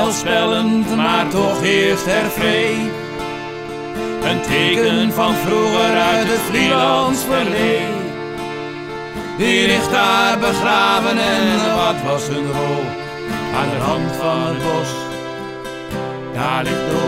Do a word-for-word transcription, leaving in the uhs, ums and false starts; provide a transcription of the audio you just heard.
onheilspellend, maar toch heerst er vrede. Een teken van vroeger uit het Vlielands verleden. Die ligt daar begraven en wat was hun rol? Aan de rand van het bos, daar ligt de